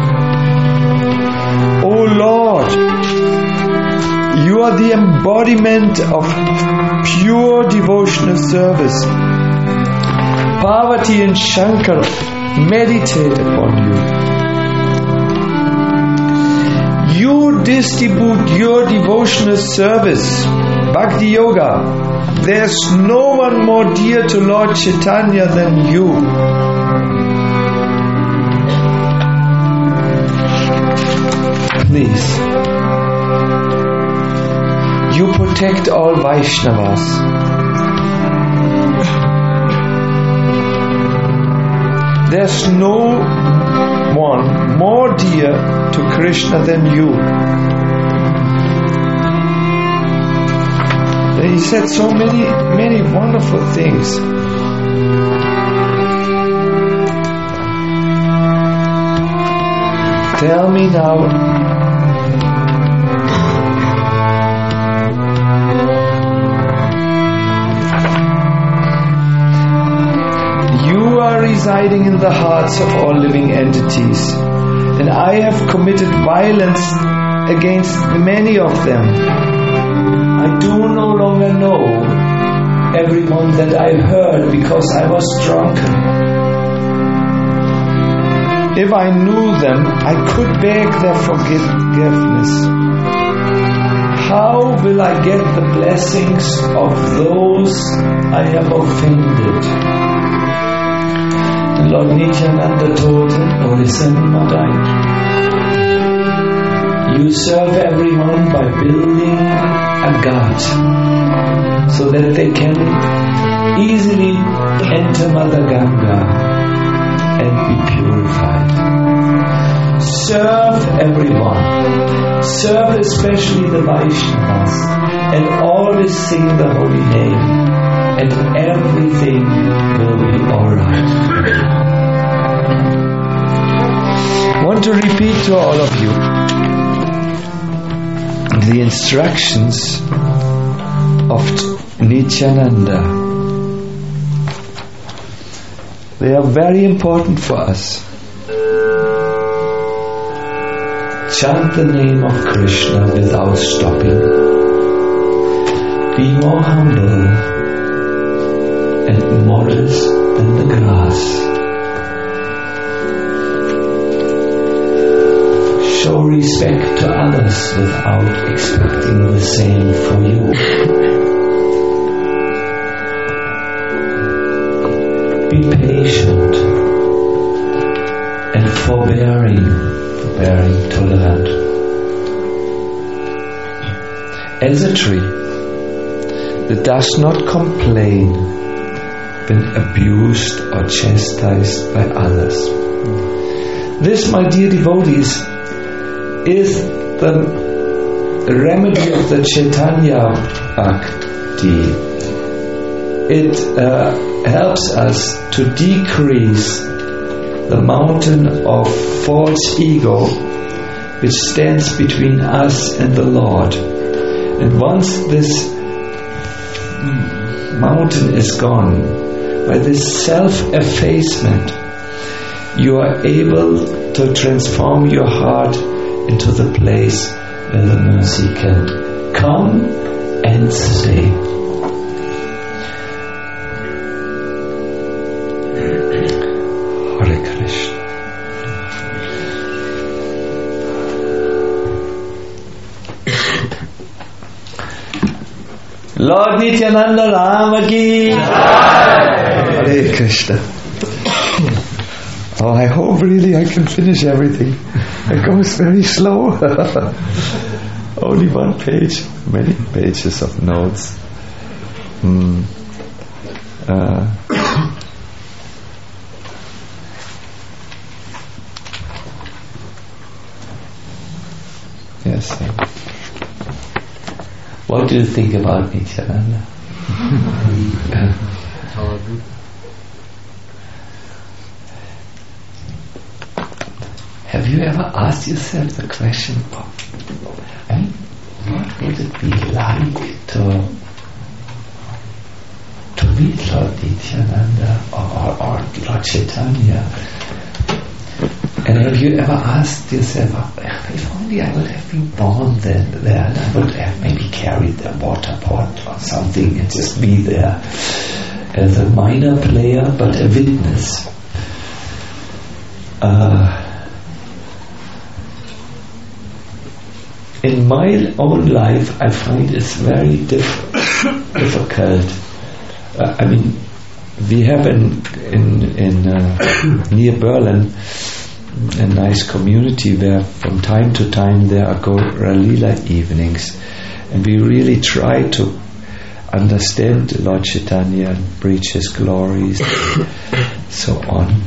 O Lord, you are the embodiment of pure devotional service. Parvati and Shankar meditate upon you. You distribute your devotional service, Bhakti Yoga. There's no one more dear to Lord Chaitanya than you. Please, you protect all Vaishnavas. There's no one more dear to Krishna than you." And he said so many, many wonderful things. Tell me now, you are residing in the hearts of all living entities, and I have committed violence against many of them. I do no longer know everyone that I heard because I was drunken. If I knew them, I could beg their forgiveness. How will I get the blessings of those I have offended? And Lord Nityananda told him, "Oh, listen, Madai. You serve everyone by building a ghat so that they can easily enter Mother Ganga and be purified. Serve everyone. Serve especially the Vaishnavas and always sing the holy name, and everything will be alright." I want to repeat to all of you the instructions of Nityananda. They are very important for us. Chant the name of Krishna without stopping. Be more humble and modest than the grass. Show respect to others without expecting the same from you. Be patient and forbearing, forbearing, tolerant. As a tree that does not complain when abused or chastised by others. This, my dear devotees, is the remedy of the Chaitanya Bhakti. It uh, helps us to decrease the mountain of false ego which stands between us and the Lord. And once this mountain is gone, by this self-effacement, you are able to transform your heart into the place where the mercy can come ends the day. Hare Krishna. Lord Nityananda Rama ki Hare Krishna. Oh, I hope really I can finish everything. It goes very slow. Only one page, many pages of notes. Hmm. Uh, yes. Sir. What do you think about Nityananda? Have you ever asked yourself the question, I mean, what would it be like to to meet Lord Nityananda or, or, or Lord Chaitanya? And have you ever asked yourself, oh, if only I would have been born then there, and I would have maybe carried a water pot or something and just be there as a minor player but a witness. Uh, in my own life, I find it's very diff- difficult. Uh, I mean, we have in in, in uh, near Berlin a nice community where from time to time there are Gaura Lila evenings, and we really try to understand Lord Chaitanya and preach his glories and so on.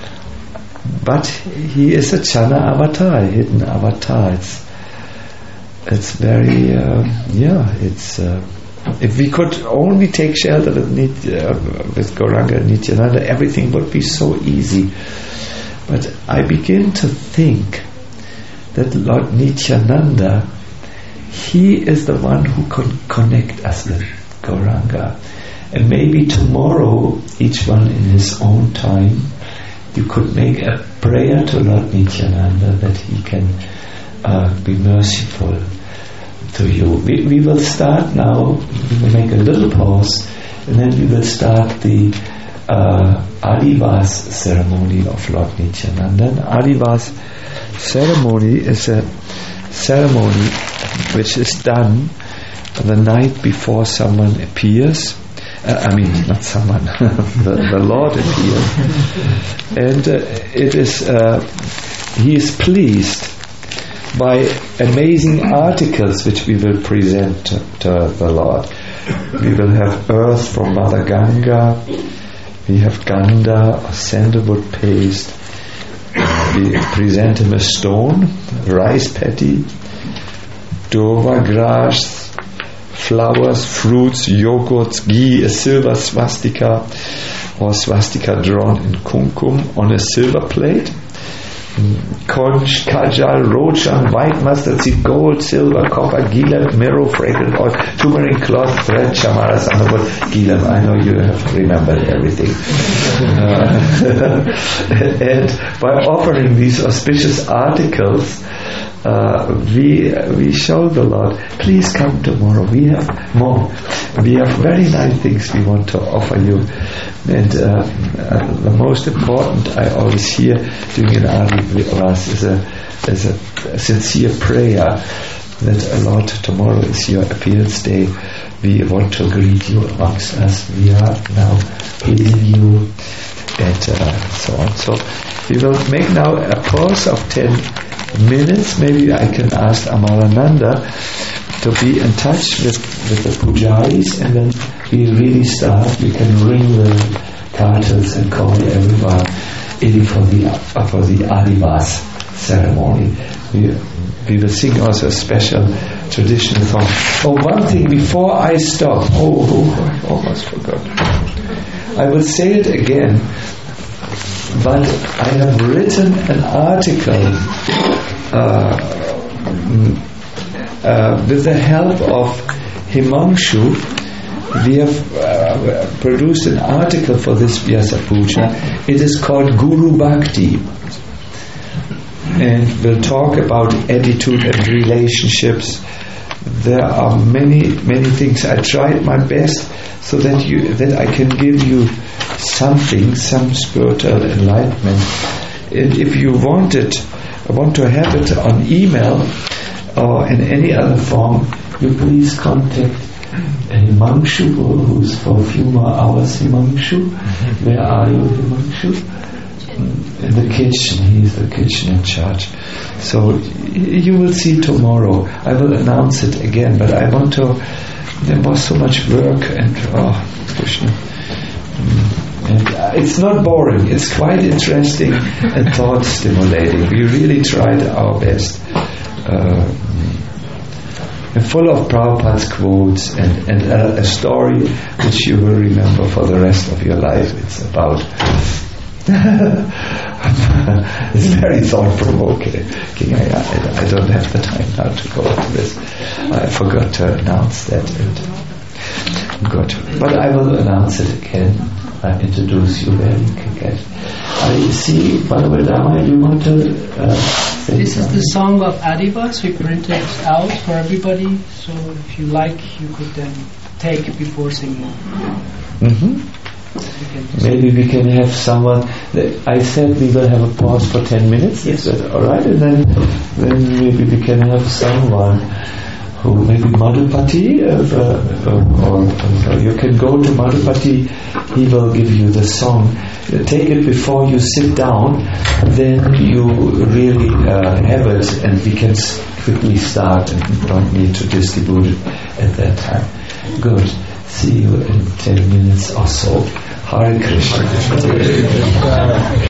But he is a Chana avatar, a hidden avatar. It's, it's very, uh, yeah, it's, uh, if we could only take shelter with, Nit- uh, with Gauranga and Nityananda, everything would be so easy. But I begin to think that Lord Nityananda, he is the one who can connect us with Gauranga. And maybe tomorrow, each one in his own time, you could make a prayer to Lord Nityananda that he can uh, be merciful to you. We, we will start now, we will make a little pause, and then we will start the Uh, Adivas ceremony of Lord Nityananda. And Adivas ceremony is a ceremony which is done the night before someone appears. Uh, I mean, not someone, the, the Lord appears. And uh, it is, uh, he is pleased by amazing articles which we will present to, to the Lord. We will have earth from Mother Ganga. We have Ganda or sandalwood paste. We present him a stone, rice patty, dova grass, flowers, fruits, yogurts, ghee, a silver swastika or swastika drawn in kumkum on a silver plate. Conch, kajal, rochan, white mustard seed, gold, silver, copper, gilam, mirror, fragrant oil, turmeric cloth, thread, chamara, sandalwood, gilam. I know you have remembered everything. Uh, and by offering these auspicious articles, uh, we we show the Lord, please come tomorrow. We have more. We have very nice things we want to offer you. And uh, uh, the most important I always hear during an Adivas is a, is a, a sincere prayer that, uh, Lord, tomorrow is your appearance day. We want to greet you amongst us. We are now healing you, and uh, so on. So we will make now a pause of ten minutes. Maybe I can ask Amarananda to be in touch with, with the pujaris, and then we really start. We can ring the cartels and call everyone in for the uh, for the Adivas ceremony. We, we will sing also a special traditional song. Oh, one thing before I stop. Oh, oh, I almost forgot. I will say it again, but I have written an article uh, uh, with the help of Himanshu. We have uh, produced an article for this Vyasa Puja. It is called Guru Bhakti, and we'll talk about attitude and relationships there are many, many things. I tried my best so that you, that I can give you something, some spiritual enlightenment. And if you want it, want to have it on email or in any other form, you please contact Himanshu, who's for a few more hours. Himanshu, mm-hmm. Where are you, Himanshu? In the kitchen. He's the kitchen in charge. So you will see tomorrow. I will announce it again, but I want to. There was so much work and oh, Krishna. And uh, it's not boring. It's quite interesting and thought stimulating. We really tried our best. Uh, and full of Prabhupada's quotes and, and a, a story which you will remember for the rest of your life. It's about it's very thought-provoking. I, I, I don't have the time now to go into this. I forgot to announce that. And good. But I will announce it again. I introduce you where you can get. I see, Bhagavad you want to uh, say This something? is the song of Adivas. We printed out for everybody. So if you like, you could then take before singing. Mm-hmm. Maybe we can have someone. I said we will have a pause for ten minutes. Yes. Is that all right? And then, then maybe we can have someone who maybe Madhupati, uh, uh, or, or you can go to Madhupati. He will give you the song. Take it before you sit down. Then you really uh, have it, and we can quickly start, and we don't need to distribute it at that time. Good. See you in ten minutes or so. Hare Krishna.